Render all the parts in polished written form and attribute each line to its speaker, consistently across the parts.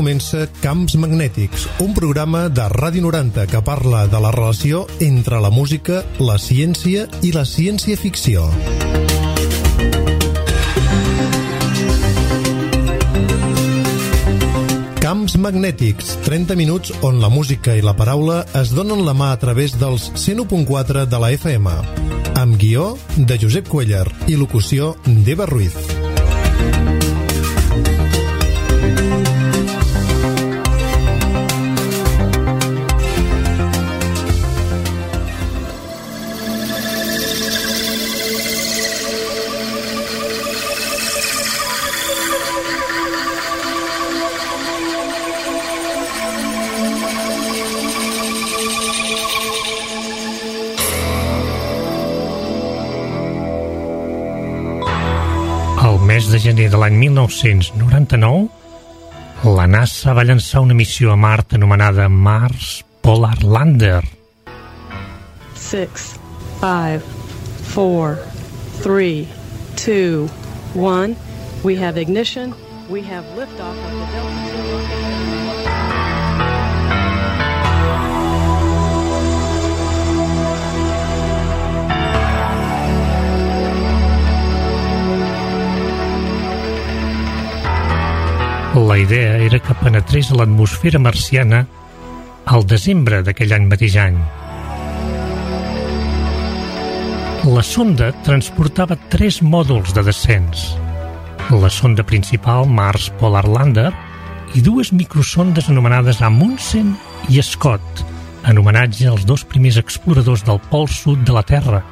Speaker 1: comença Camps Magnètics, un programa de Ràdio 90 que parla de la relació entre la música, la ciència i la ciència-ficció. Camps Magnètics, 30 minuts on la música i la paraula es donen la mà a través dels 101.4 de la FM. Amb guió de Josep Cuéllar i locució d'Eva Ruiz.
Speaker 2: El mes de gener de l'any 1999, la NASA va llançar una missió a Mart anomenada Mars Polar Lander.
Speaker 3: 6, 5, 4, 3, 2, 1. We have ignition. We have liftoff of the Delta II.
Speaker 2: La idea era que penetrés a l'atmosfera marciana al desembre d'aquell mateix any. La sonda transportava 3 mòduls de descens. La sonda principal, Mars Polar Lander, i 2 microsondes anomenades Amundsen i Scott, en homenatge als 2 primers exploradors del pol sud de la Terra.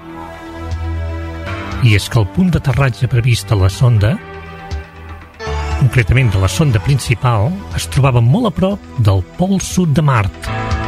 Speaker 2: I és que el punt d'aterratge previst a la sonda, concretament de la sonda principal, es trobava molt a prop del pol sud de Mart.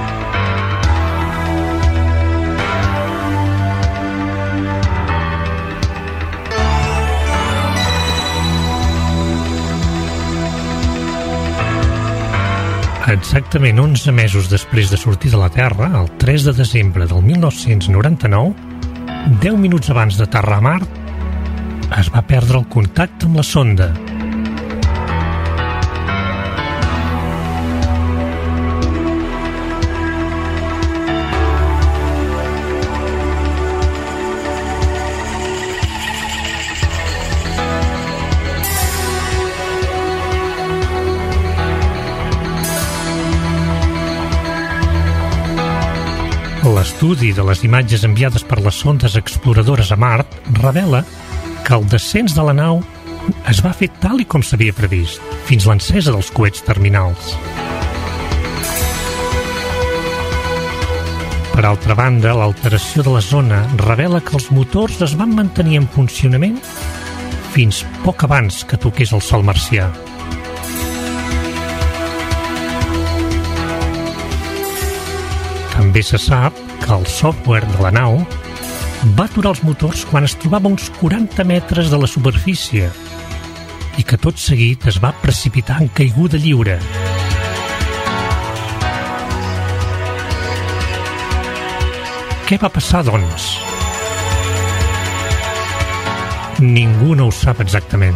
Speaker 2: Exactament 11 mesos després de sortir de la Terra, el 3 de desembre del 1999, 10 minuts abans d'aterrar a Mart, es va perdre el contacte amb la sonda. L'estudi de les imatges enviades per les sondes exploradores a Mart revela que el descens de la nau es va fer tal i com s'havia previst, fins l'encesa dels coets terminals. Per altra banda, l'alteració de la zona revela que els motors es van mantenir en funcionament fins poc abans que toqués el sol marcià. També se sap que el software de la nau va aturar els motors quan es trobava a uns 40 metres de la superfície i que tot seguit es va precipitar en caiguda lliure. Què va passar, doncs? Ningú no ho sap exactament.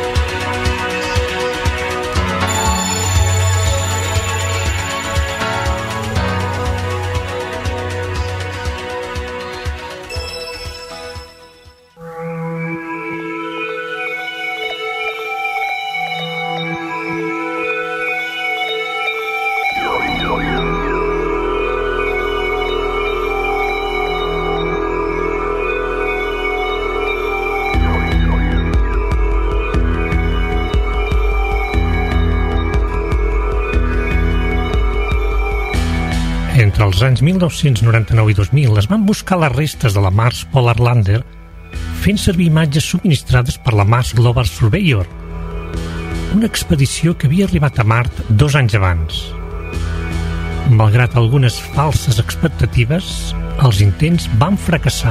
Speaker 2: Entre els anys 1999 i 2000 es van buscar les restes de la Mars Polar Lander fent servir imatges subministrades per la Mars Global Surveyor, una expedició que havia arribat a Mart 2 anys abans. Malgrat algunes falses expectatives, els intents van fracassar.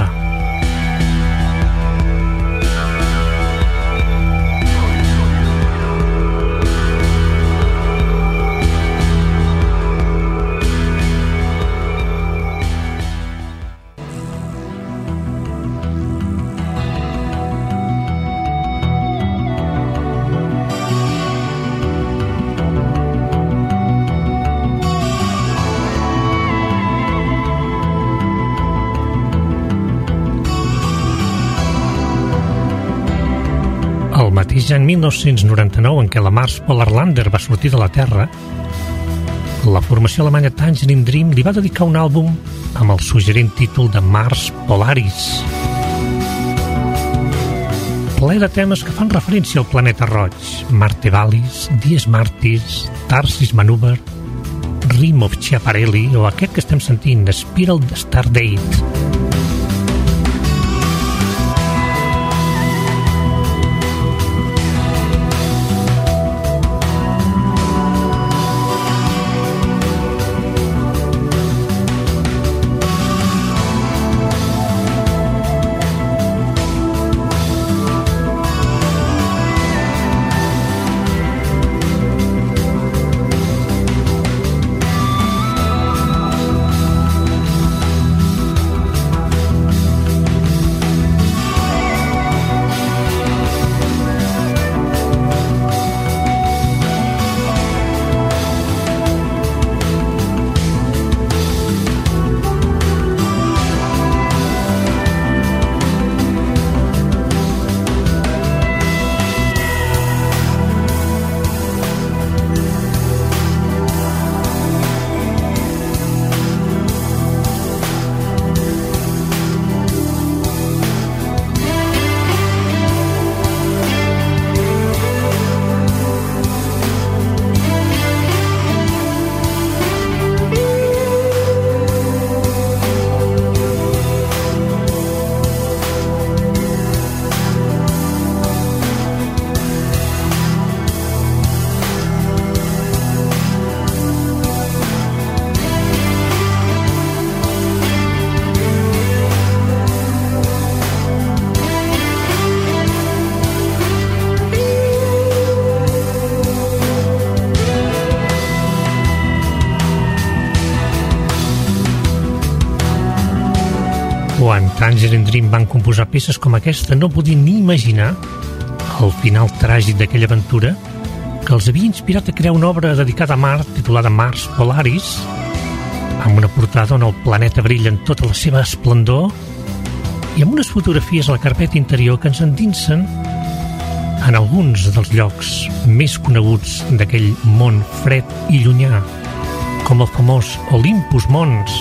Speaker 2: mateix any 1999 en què la Mars Polar Lander va sortir de la Terra, la formació alemanya Tangerine Dream li va dedicar un àlbum amb el suggerent títol de Mars Polaris, ple de temes que fan referència al planeta roig: Marte Valis, Dies Martis, Tarsis Maneuver, Rim of Schiaparelli o aquest que estem sentint, Spiral Stardate. Quan Tangerine Dream van composar peces com aquesta, no podien ni imaginar el final tràgic d'aquella aventura que els havia inspirat a crear una obra dedicada a Mart titulada Mars Polaris, amb una portada on el planeta brilla en tota la seva esplendor i amb unes fotografies a la carpeta interior que ens endinsen en alguns dels llocs més coneguts d'aquell món fred i llunyà, com el famós Olympus Mons.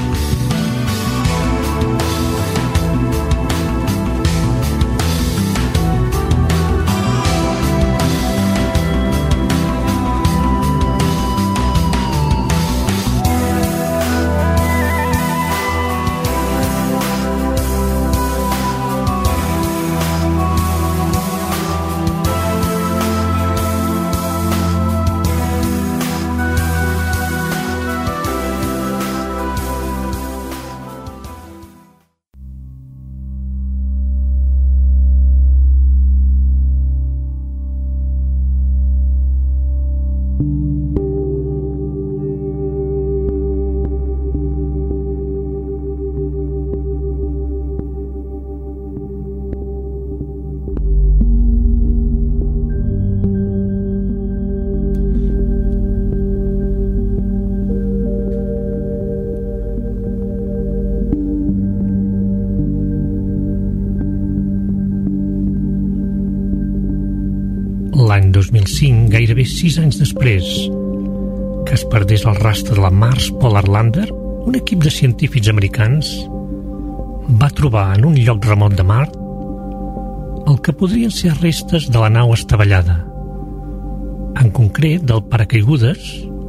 Speaker 2: L'any 2005, gairebé 6 anys després que es perdés el rastre de la Mars Polar Lander, un equip de científics americans va trobar en un lloc remot de Mart el que podrien ser restes de la nau estavellada, en concret del paracaigudes,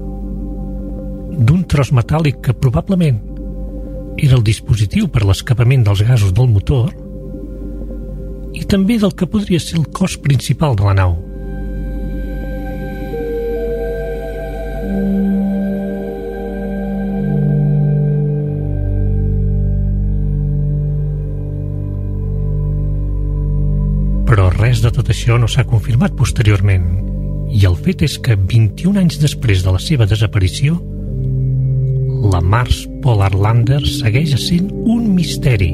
Speaker 2: d'un tros metàl·lic que probablement era el dispositiu per a l'escapament dels gasos del motor i també del que podria ser el cos principal de la nau. Però res de tot això no s'ha confirmat posteriorment, i el fet és que 21 anys després de la seva desaparició, la Mars Polar Lander segueix essent un misteri.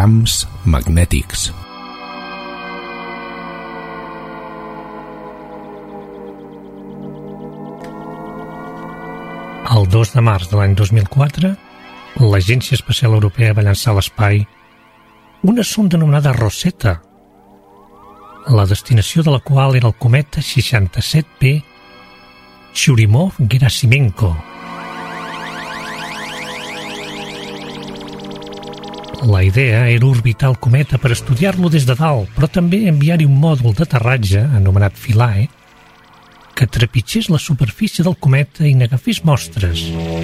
Speaker 4: camps magnètics.
Speaker 2: El 2 de març de l'any 2004, l'Agència Espacial Europea va llançar a l'espai una sonda anomenada Rosetta, la destinació de la qual era el cometa 67P Churyumov-Gerasimenko. La idea era orbitar el cometa per estudiar-lo des de dalt, però també enviar-hi un mòdul d'aterratge, anomenat Philae, que trepitgés la superfície del cometa i n'agafés mostres.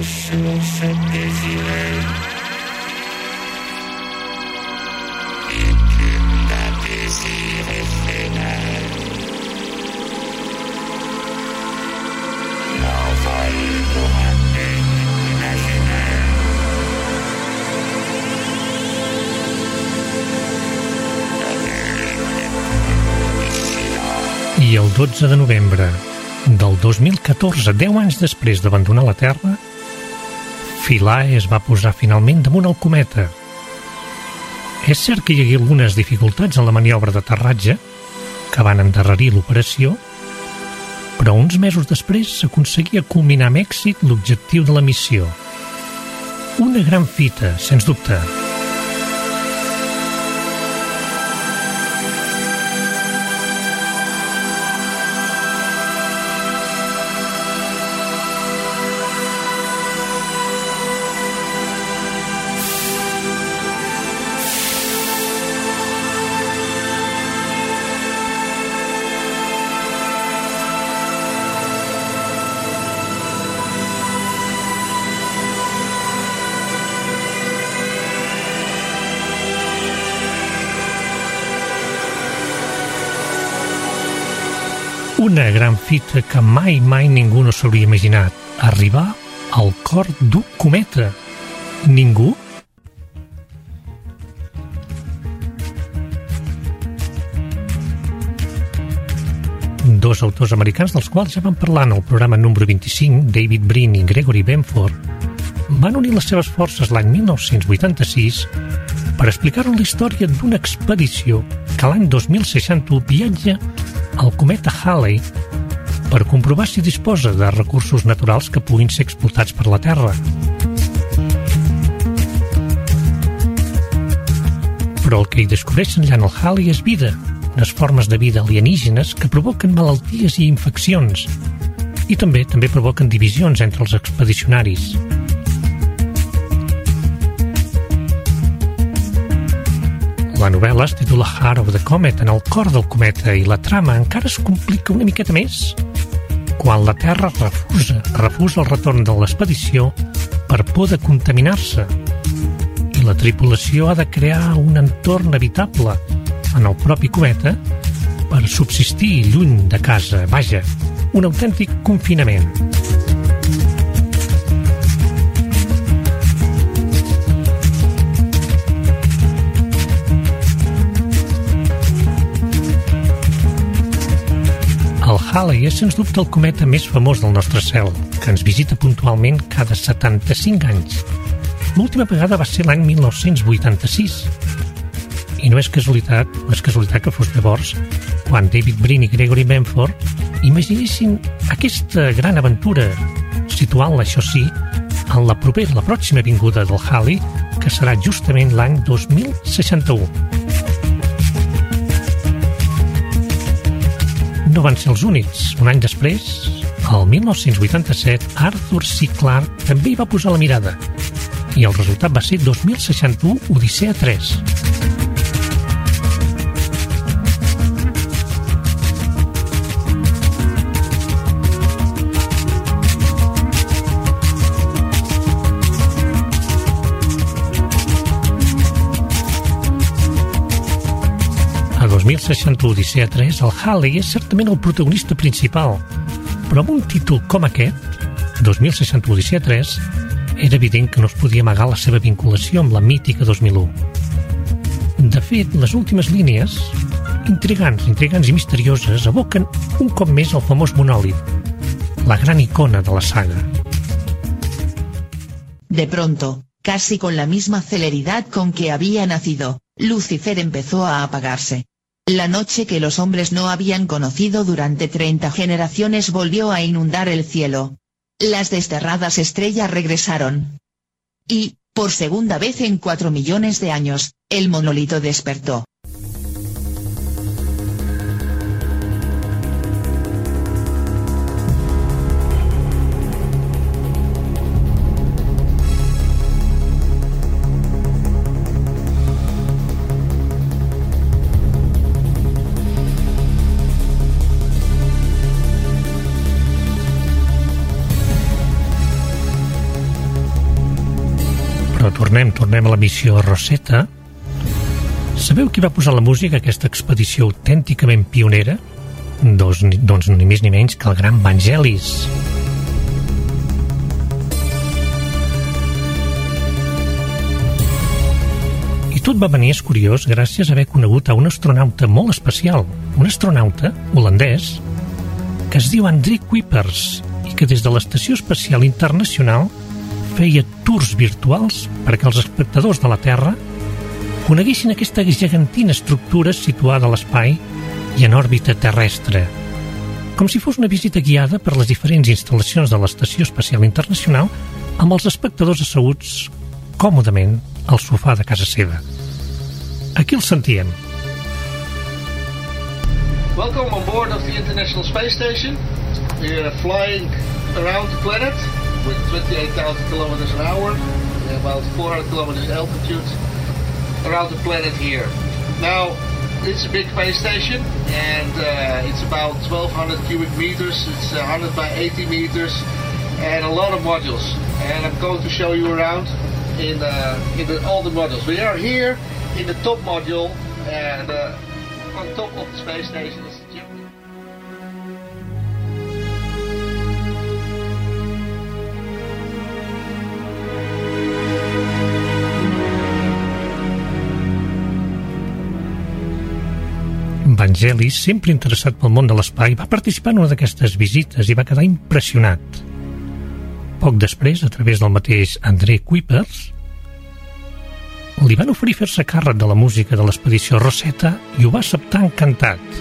Speaker 2: I el 12 de novembre del 2014, 10 anys després d'abandonar la Terra, Philae es va posar finalment damunt el cometa. És cert que hi hagué algunes dificultats en la maniobra d'aterratge que van endarrerir l'operació, però uns mesos després s'aconseguia culminar amb èxit l'objectiu de la missió. Una gran fita, sens dubte. Una gran fita que mai ningú no s'hauria imaginat. Arribar al cor d'un cometa. Ningú? Dos autors americans dels quals ja van parlar en el programa número 25, David Brin i Gregory Benford, van unir les seves forces l'any 1986 per explicar-nos la història d'una expedició que l'any 2061 viatja al cometa Halley per comprovar si disposa de recursos naturals que puguin ser explotats per la Terra. Però el que hi descobreixen allà en el Halley és vida, unes formes de vida alienígenes que provoquen malalties i infeccions i també provoquen divisions entre els expedicionaris. La novel·la es titula Heart of the Comet, en el cor del cometa, i la trama encara es complica una miqueta més quan la Terra refusa el retorn de l'expedició per por de contaminar-se i la tripulació ha de crear un entorn habitable en el propi cometa per subsistir lluny de casa. Vaja, un autèntic confinament. El Halley és, sens dubte, el cometa més famós del nostre cel, que ens visita puntualment cada 75 anys. L'última vegada va ser l'any 1986. I no és casualitat que fos llavors quan David Brin i Gregory Benford imaginessin aquesta gran aventura, situant-la, això sí, en la pròxima vinguda del Halley, que serà justament l'any 2061. No van ser els únics. Un any després, el 1987, Arthur C. Clarke també hi va posar la mirada i el resultat va ser 2061 Odissea 3. A 2061 Odissea 3, el Halley és certament el protagonista principal, però amb un títol com aquest, 2061 Odissea 3, era evident que no es podia amagar la seva vinculació amb la mítica 2001. De fet, les últimes línies, intrigants i misterioses, evoquen un cop més el famós monòlit, la gran icona de la saga.
Speaker 5: De pronto, casi con la misma celeridad con que había nacido, Lucifer empezó a apagarse. La noche que los hombres no habían conocido durante 30 generaciones volvió a inundar el cielo. Las desterradas estrellas regresaron. Y, por segunda vez en 4 millones de años, el monolito despertó.
Speaker 2: Tornem a la missió Rosetta. Sabeu qui va posar la música a aquesta expedició autènticament pionera? Doncs ni més ni menys que el gran Vangelis. I tot va venir, és curiós, gràcies a haver conegut a un astronauta molt especial, un astronauta holandès que es diu André Kuipers i que des de l'Estació Espacial Internacional feia tours virtuals perquè els espectadors de la Terra coneguessin aquesta gegantina estructura situada a l'espai i en òrbita terrestre, com si fos una visita guiada per les diferents instal·lacions de l'Estació Espacial Internacional amb els espectadors asseguts còmodament al sofà de casa seva. Aquí el sentíem.
Speaker 6: Welcome on board of the International Space Station. We are flying around the planet with 28,000 kilometers an hour, about 400 kilometers altitude, around the planet here. Now, it's a big space station, and it's about 1,200 cubic meters. It's 100 by 80 meters, and a lot of modules. And I'm going to show you around in all the modules. We are here in the top module, and on top of the space station is the gym.
Speaker 2: Vangelis, sempre interessat pel món de l'espai, va participar en una d'aquestes visites i va quedar impressionat. Poc després, a través del mateix André Kuipers, li van oferir fer-se càrrec de la música de l'expedició Rosetta i ho va acceptar encantat.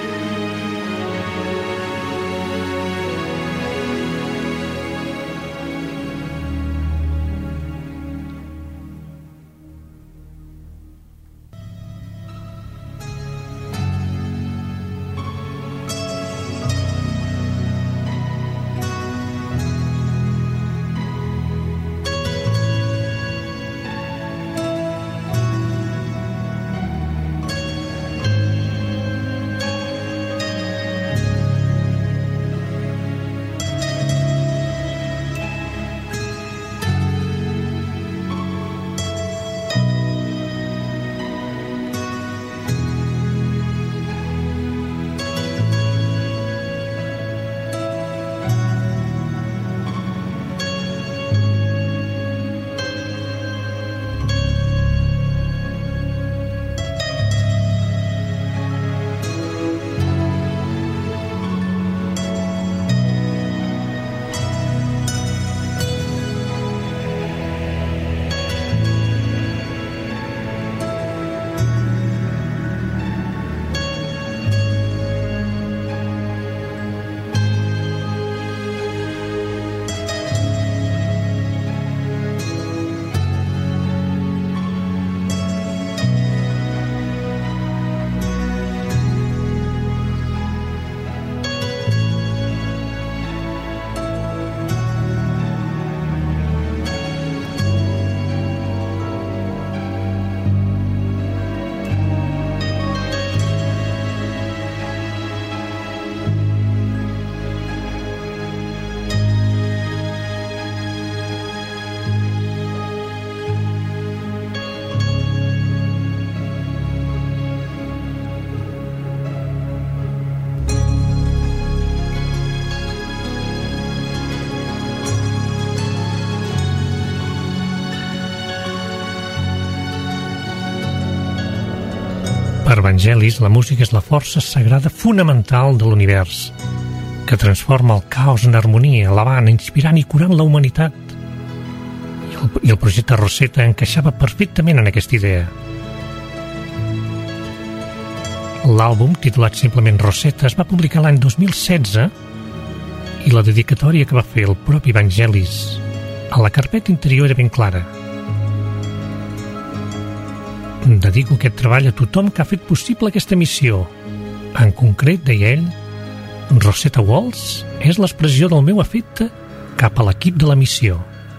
Speaker 2: Per Vangelis, la música és la força sagrada fonamental de l'univers, que transforma el caos en harmonia, elevant, inspirant i curant la humanitat. I el projecte Rosetta encaixava perfectament en aquesta idea. L'àlbum, titulat simplement Rosetta, es va publicar l'any 2016 i la dedicatòria que va fer el propi Vangelis a la carpeta interior era ben clara. Dedico aquest treball a tothom que ha fet possible aquesta missió. En concret, deia ell, Rosetta Waltz és l'expressió del meu afecte cap a l'equip de la missió.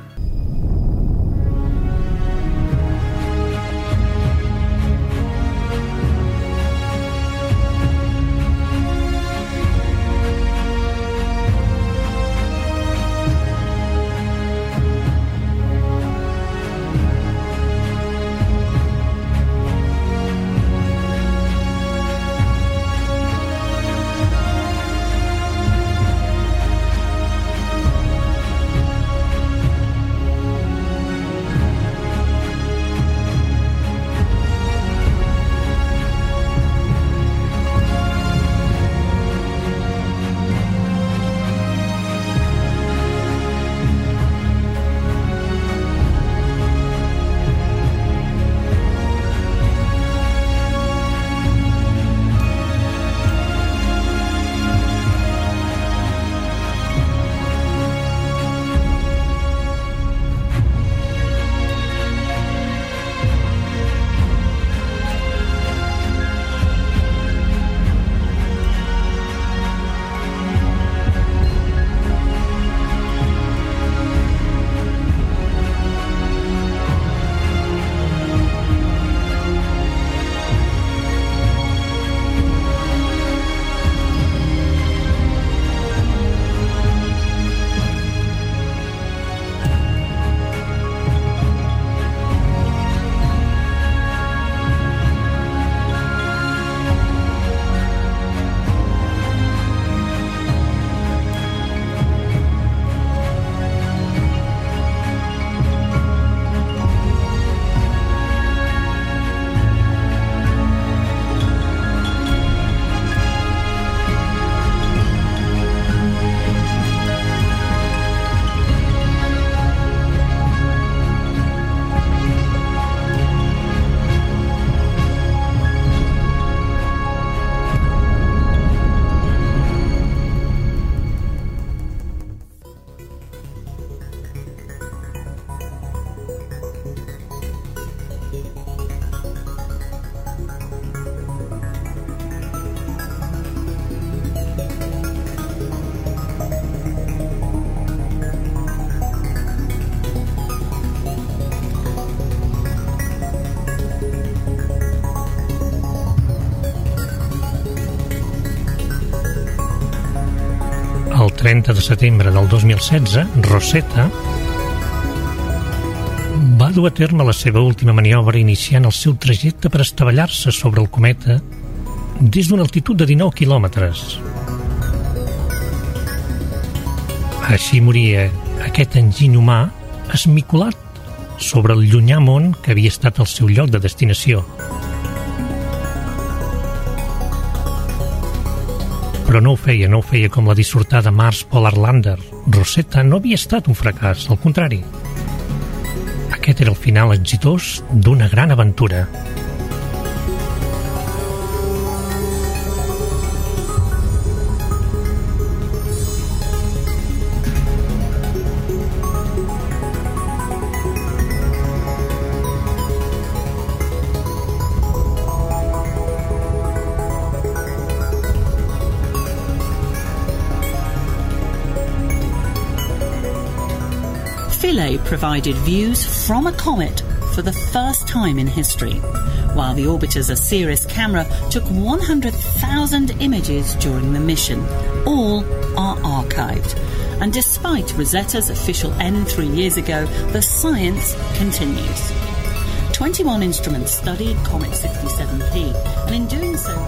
Speaker 2: El 30 de setembre del 2016, Rosetta va dur a terme la seva última maniobra iniciant el seu trajecte per estavellar-se sobre el cometa des d'una altitud de 19 quilòmetres. Així moria aquest enginy humà esmicolat sobre el llunyà món que havia estat el seu lloc de destinació. Però no ho feia com la dissortada Mars Polar Lander. Rosetta no havia estat un fracàs, al contrari. Aquest era el final exitós d'una gran aventura.
Speaker 7: Philae provided views from a comet for the first time in history, while the orbiter's Osiris camera took 100,000 images during the mission. All are archived. And despite Rosetta's official end 3 years ago, the science continues. 21 instruments studied Comet 67P, and in doing so...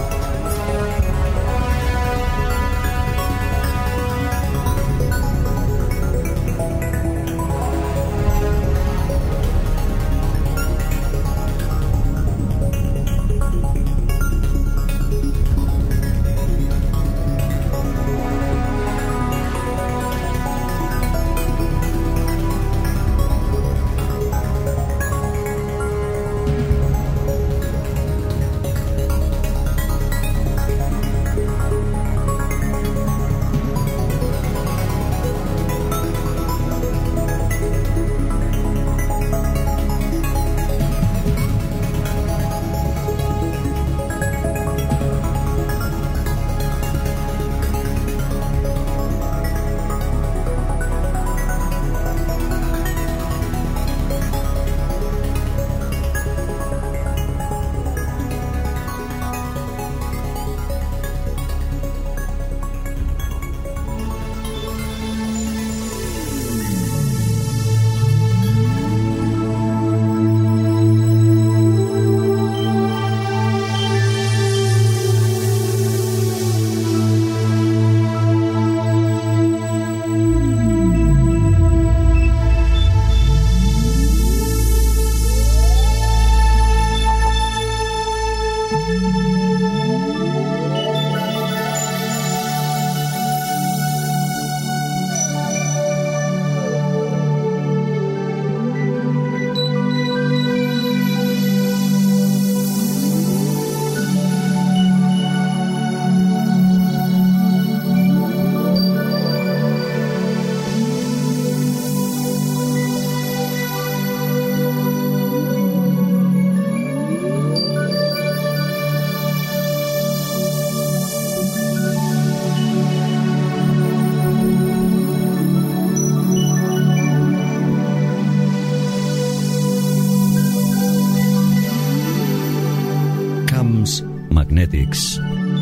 Speaker 4: Magnetics.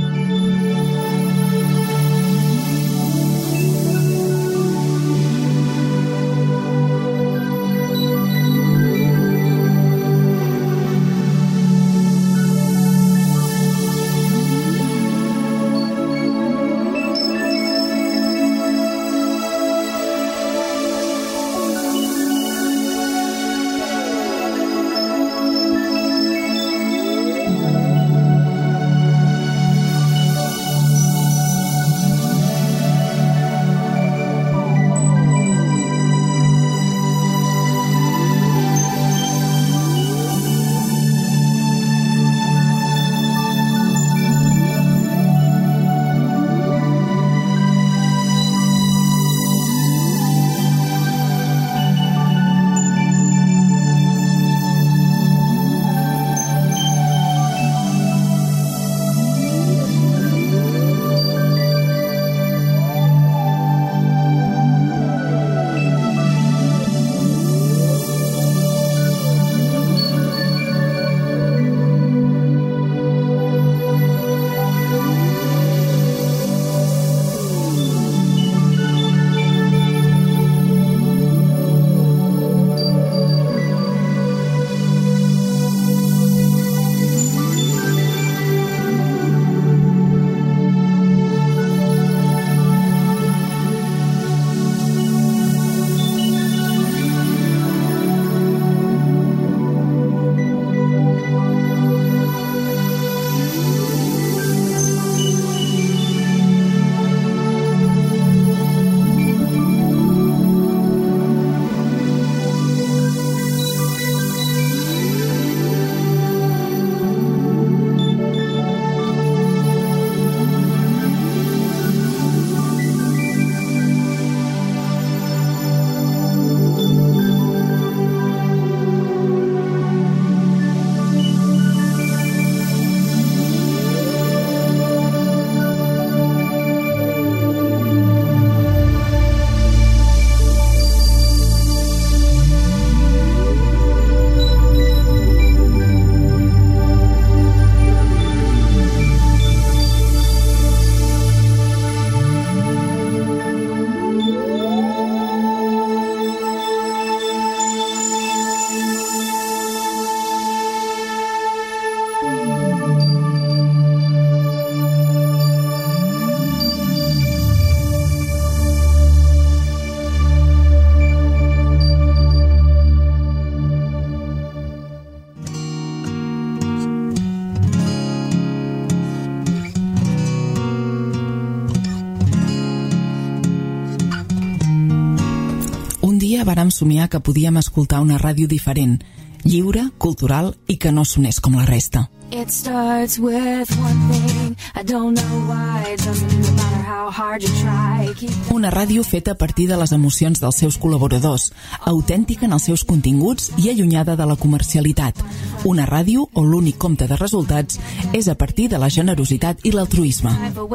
Speaker 8: vàrem somiar que podíem escoltar una ràdio diferent, lliure, cultural i que no sonés com la resta.
Speaker 9: It starts with one thing, I don't know why, it doesn't matter how hard you try.
Speaker 8: Una ràdio feta a partir de les emocions dels seus col·laboradors, autèntica en els seus continguts i allunyada de la comercialitat. Una ràdio on l'únic compte de resultats és a partir de la generositat i l'altruisme.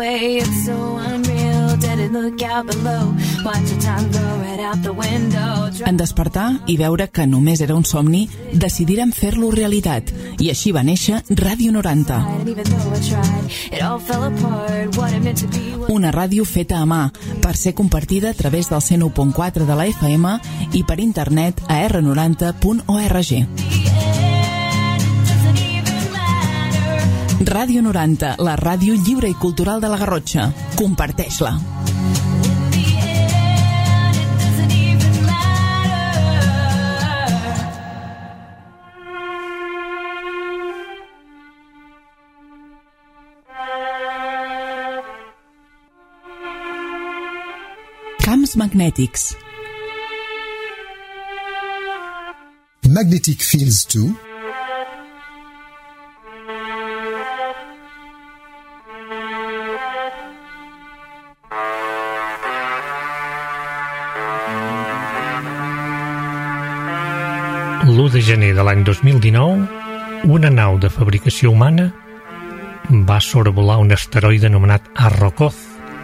Speaker 8: En despertar i veure que només era un somni, decidirem fer-lo realitat i així va néixer Ràdio 90. Una ràdio feta a mà per ser compartida a través del 101.4 de la FM i per internet a r90.org. Ràdio 90, la ràdio lliure i cultural de la Garrotxa. Comparteix-la. Camps magnètics.
Speaker 10: Magnetic fields too.
Speaker 2: L'1 de gener de l'any 2019, una nau de fabricació humana va sobrevolar un asteroide anomenat Arrokoth.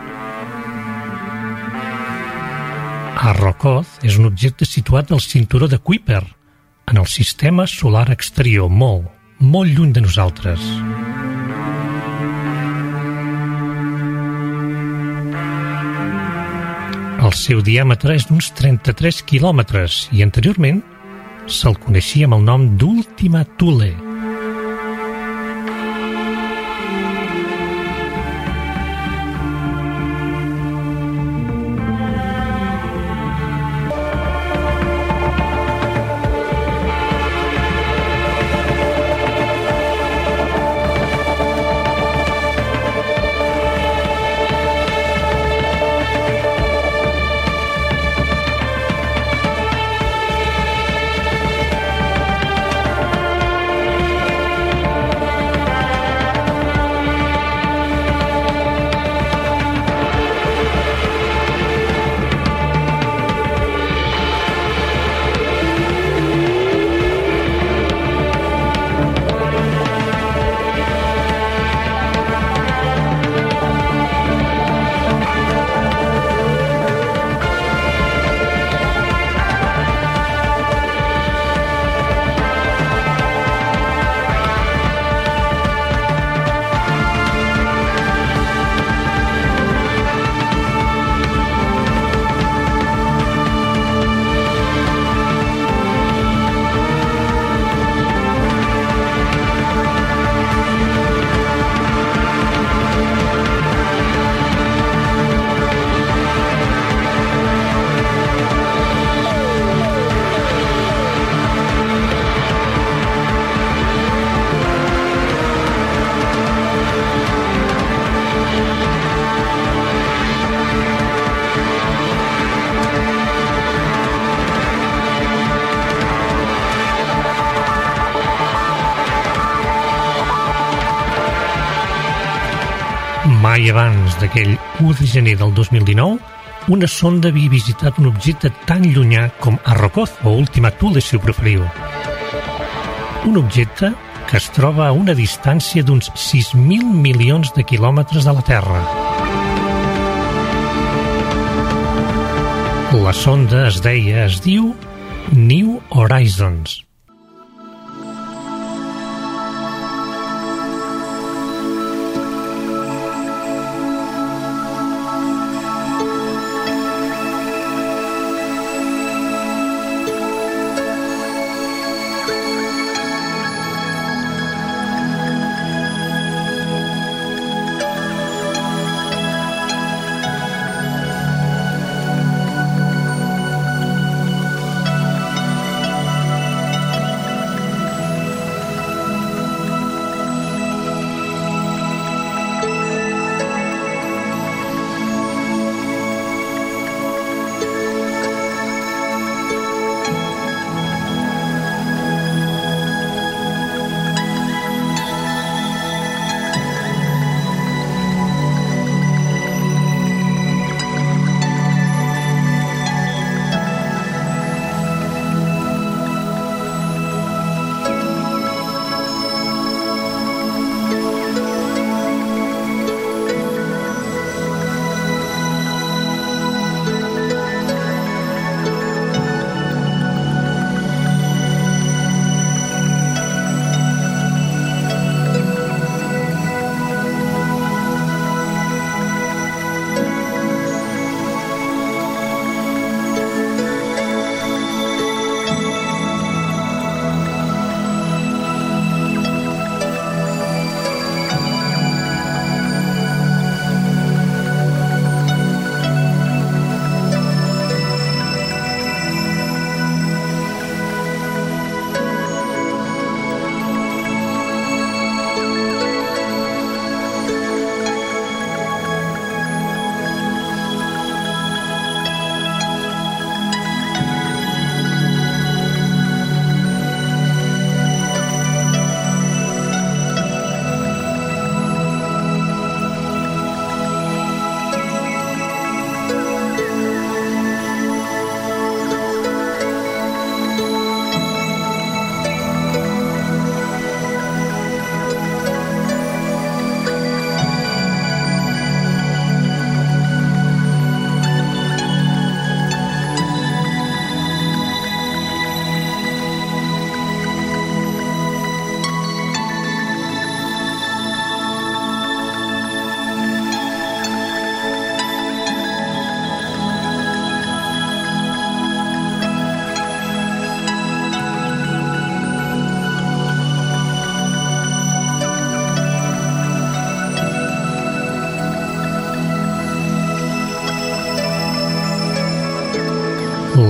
Speaker 2: Arrokoth és un objecte situat al cinturó de Kuiper, en el sistema solar exterior, molt, molt lluny de nosaltres. El seu diàmetre és d'uns 33 quilòmetres i anteriorment se'l coneixia amb el nom d'Ultima Thule. Mai abans d'aquell 1 de gener del 2019, una sonda havia visitat un objecte tan llunyà com Arrokoth o Ultima Thule, si ho preferiu. Un objecte que es troba a una distància d'uns 6.000 milions de quilòmetres de la Terra. La sonda es diu New Horizons.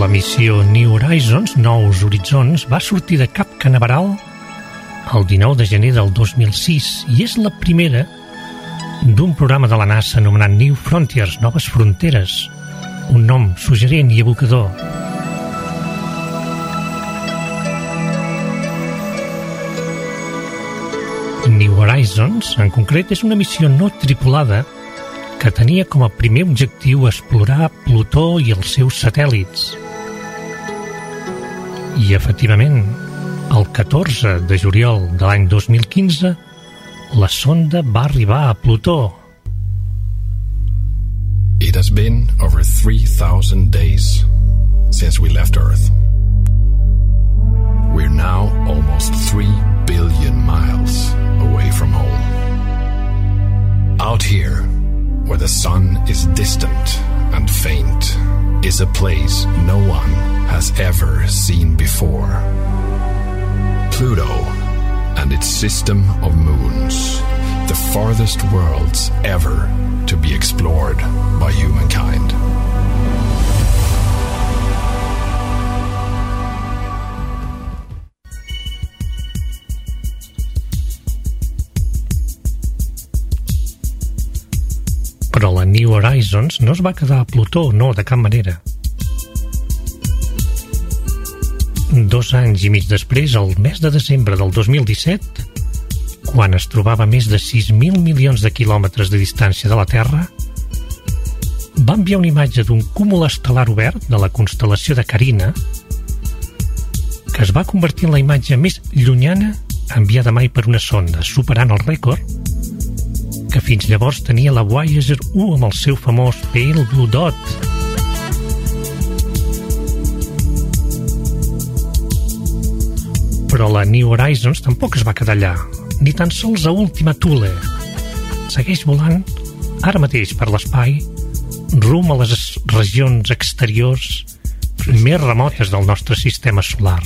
Speaker 2: La missió New Horizons, Nous Horitzons, va sortir de Cap Canaveral el 19 de gener del 2006 i és la primera d'un programa de la NASA anomenat New Frontiers, Noves Fronteres, un nom suggerent i evocador. New Horizons, en concret, és una missió no tripulada que tenia com a primer objectiu explorar Plutó i els seus satèl·lits. I, efectivament, el 14 de juliol de l'any 2015, la sonda va arribar a Plutó.
Speaker 4: It has been over 3,000 days since we left Earth. We're now almost 3 billion miles away from home. Out here, where the sun is distant and faint, is a place no one has ever seen before. Pluto and its system of moons, the farthest worlds ever to be explored by humankind.
Speaker 2: Però la New Horizons no es va quedar a Plutó, no, de cap manera. 2 anys i mig després, el mes de desembre del 2017, quan es trobava a més de 6.000 milions de quilòmetres de distància de la Terra, va enviar una imatge d'un cúmul estel·lar obert de la constel·lació de Carina, que es va convertir en la imatge més llunyana enviada mai per una sonda, superant el rècord que fins llavors tenia la Voyager 1 amb el seu famós Pale Blue Dot. Però la New Horizons tampoc es va quedar allà, ni tan sols a Ultima Thule. Segueix volant, ara mateix per l'espai, rumb a les regions exteriors més remotes del nostre sistema solar.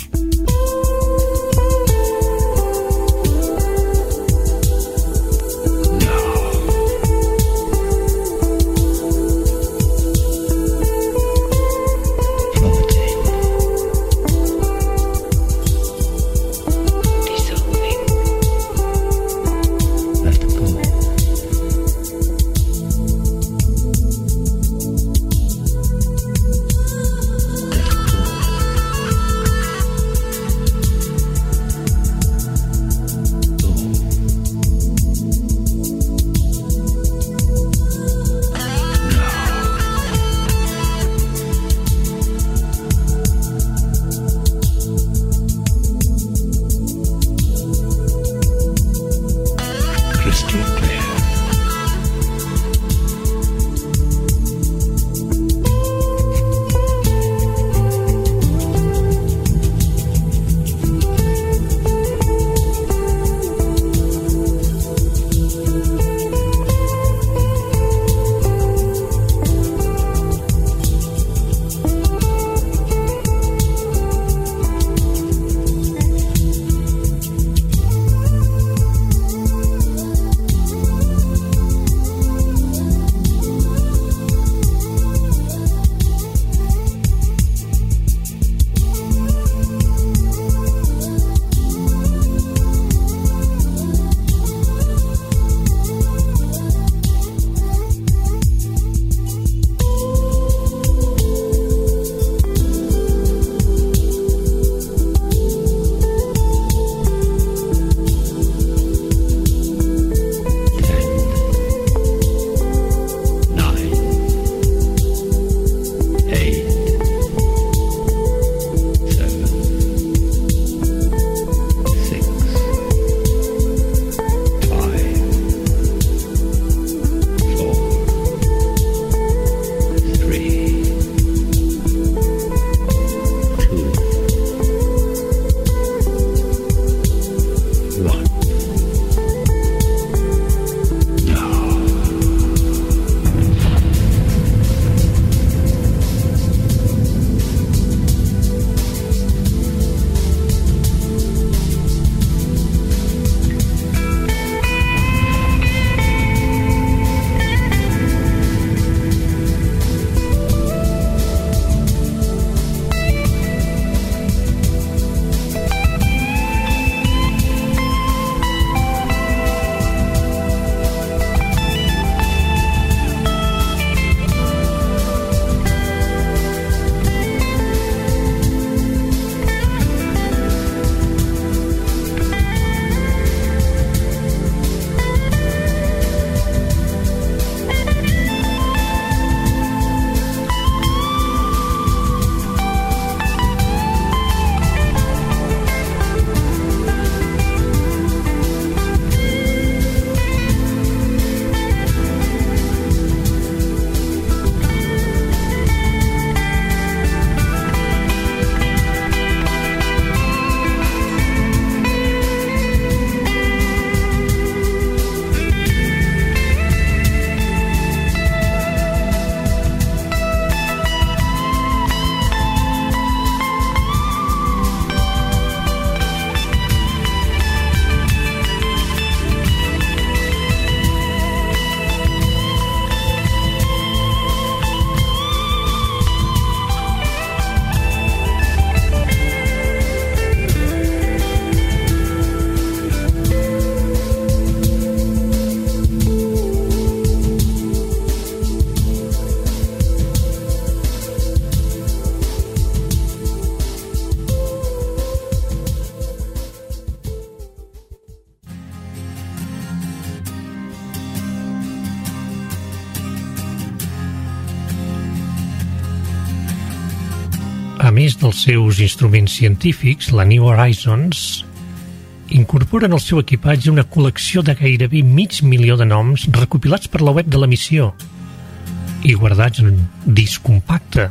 Speaker 2: A més dels seus instruments científics, la New Horizons incorpora en el seu equipatge una col·lecció de gairebé 500.000 de noms recopilats per la web de la missió i guardats en un disc compacte.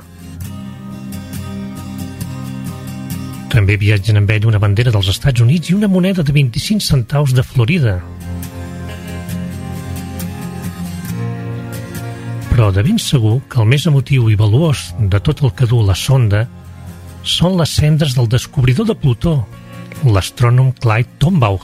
Speaker 2: També viatgen amb ell una bandera dels Estats Units i una moneda de 25 centaus de Florida. Però de ben segur que el més emotiu i valuós de tot el que du la sonda són les cendres del descobridor de Plutó, l'astrònom Clyde Tombaugh.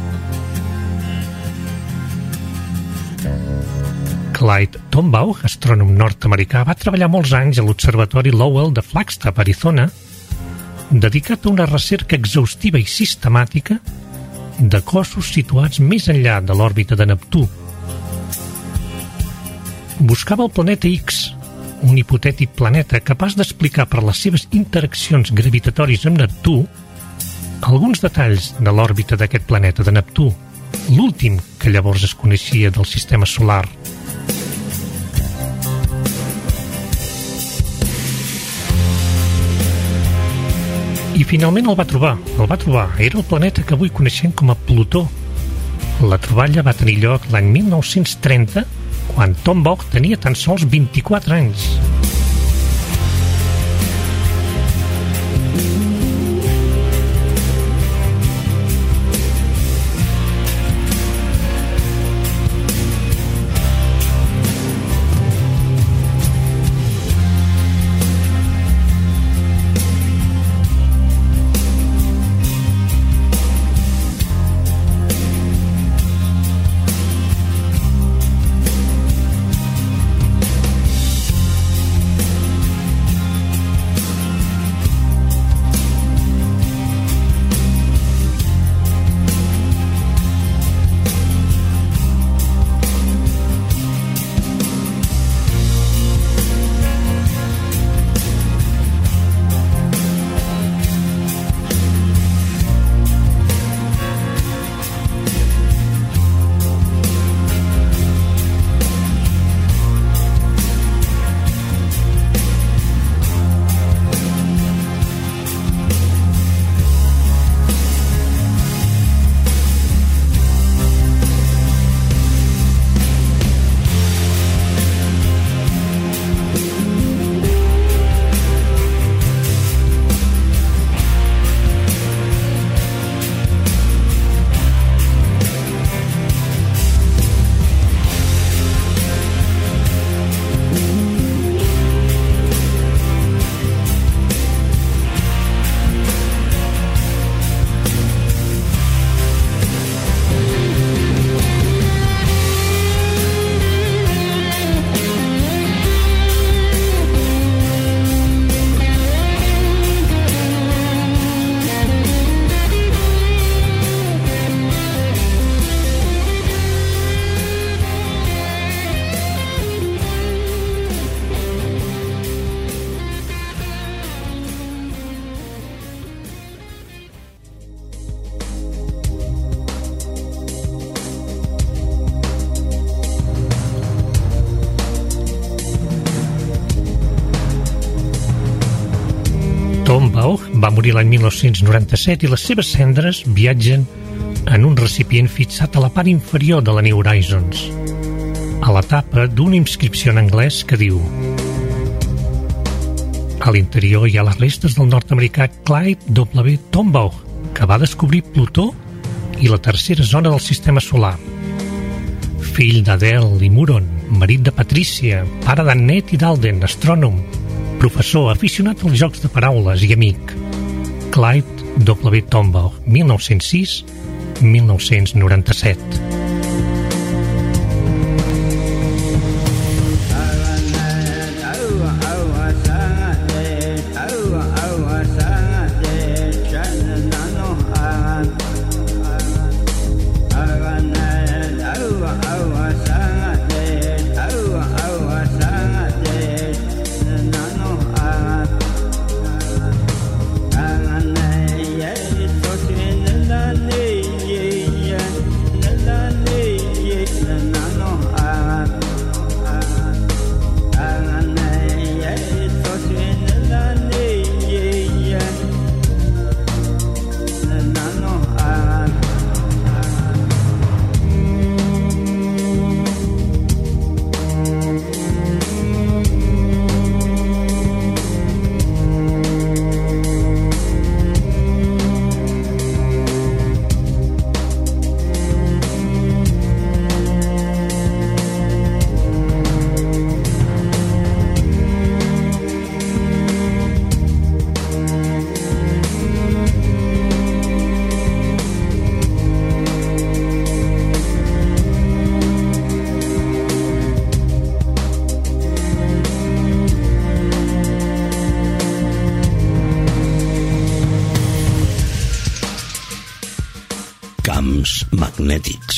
Speaker 2: Clyde Tombaugh, astrònom nord-americà, va treballar molts anys a l'Observatori Lowell de Flagstaff, Arizona, dedicat a una recerca exhaustiva i sistemàtica de cossos situats més enllà de l'òrbita de Neptú. Buscava el planeta X, un hipotètic planeta capaç d'explicar per les seves interaccions gravitatòries amb Neptú alguns detalls de l'òrbita d'aquest planeta de Neptú, l'últim que llavors es coneixia del sistema solar. I finalment el va trobar. Era el planeta que avui coneixem com a Plutó. La troballa va tenir lloc l'any 1930, quan Tombaugh tenia tan sols 24 anys. Tombaugh va morir l'any 1997 i les seves cendres viatgen en un recipient fixat a la part inferior de la New Horizons, a la tapa d'una inscripció en anglès que diu: a l'interior hi ha les restes del nord-americà Clyde W. Tombaugh, que va descobrir Plutó i la tercera zona del sistema solar. Fill d'Adele i Muron, marit de Patricia, pare d'Annette i d'Alden, astrònom, professor, aficionat als jocs de paraules i amic. Clyde W. Tombaugh, 1906-1997.
Speaker 10: Magnètics.